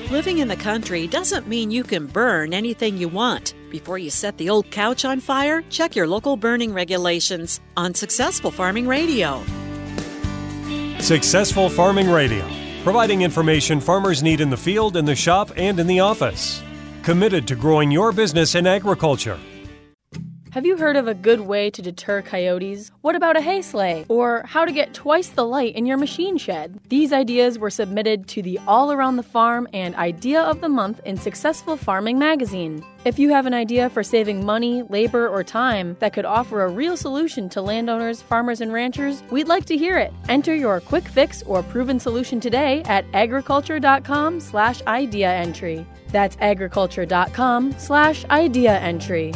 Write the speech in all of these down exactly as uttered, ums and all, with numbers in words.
Living in the country doesn't mean you can burn anything you want. Before you set the old couch on fire, check your local burning regulations on Successful Farming Radio. Successful Farming Radio, providing information farmers need in the field, in the shop, and in the office. Committed to growing your business in agriculture. Have you heard of a good way to deter coyotes? What about a hay sleigh? Or how to get twice the light in your machine shed? These ideas were submitted to the All Around the Farm and Idea of the Month in Successful Farming magazine. If you have an idea for saving money, labor, or time that could offer a real solution to landowners, farmers, and ranchers, we'd like to hear it. Enter your quick fix or proven solution today at agriculture.com slash idea entry. That's agriculture.com slash idea entry.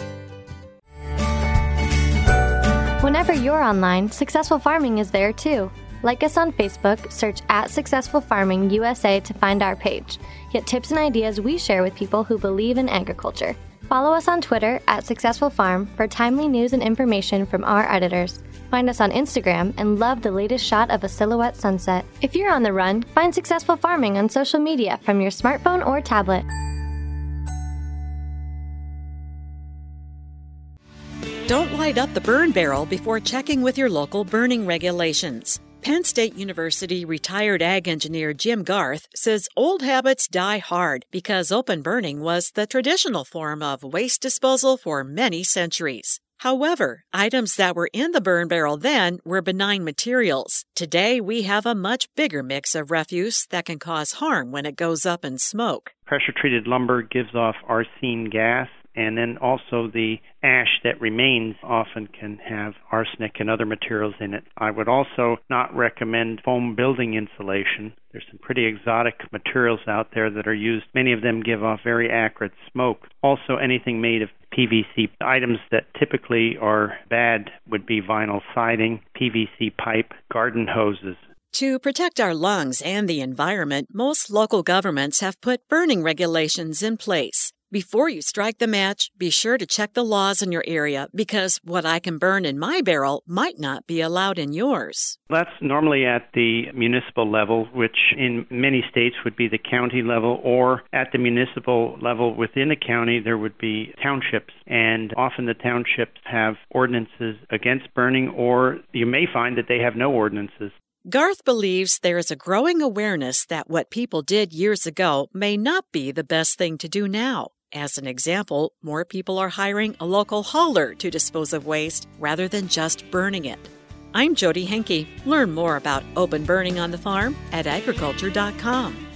Whenever you're online, Successful Farming is there too. Like us on Facebook, search at Successful Farming U S A to find our page. Get tips and ideas we share with people who believe in agriculture. Follow us on Twitter at Successful Farm for timely news and information from our editors. Find us on Instagram and love the latest shot of a silhouette sunset. If you're on the run, find Successful Farming on social media from your smartphone or tablet. Don't light up the burn barrel before checking with your local burning regulations. Penn State University retired ag engineer Jim Garth says old habits die hard because open burning was the traditional form of waste disposal for many centuries. However, items that were in the burn barrel then were benign materials. Today, we have a much bigger mix of refuse that can cause harm when it goes up in smoke. Pressure-treated lumber gives off arsine gas. And then also the ash that remains often can have arsenic and other materials in it. I would also not recommend foam building insulation. There's some pretty exotic materials out there that are used. Many of them give off very acrid smoke. Also, anything made of P V C. Items that typically are bad would be vinyl siding, P V C pipe, garden hoses. To protect our lungs and the environment, most local governments have put burning regulations in place. Before you strike the match, be sure to check the laws in your area because what I can burn in my barrel might not be allowed in yours. That's normally at the municipal level, which in many states would be the county level, or at the municipal level within a county there would be townships, and often the townships have ordinances against burning, or you may find that they have no ordinances. Garth believes there is a growing awareness that what people did years ago may not be the best thing to do now. As an example, more people are hiring a local hauler to dispose of waste rather than just burning it. I'm Jody Henke. Learn more about open burning on the farm at agriculture dot com.